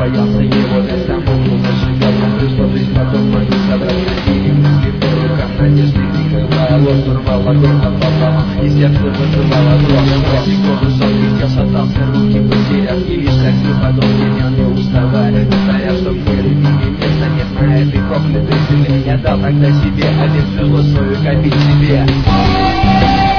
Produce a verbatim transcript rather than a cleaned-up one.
боялся его, весь там около живет. Он пришло жизнь, потом могу собрать насилие. Мысли по рукам, надежды прикрывая ложь, урвала горло пополам, и сердце вызывало дрожь. Красико высокий тел шатался, руки потеряв, и лишь как не подолгий он не уставая, повторял, что мне любимый места нет на этой проклятой земле. Я дал тогда себе, а ведь свою копить себе.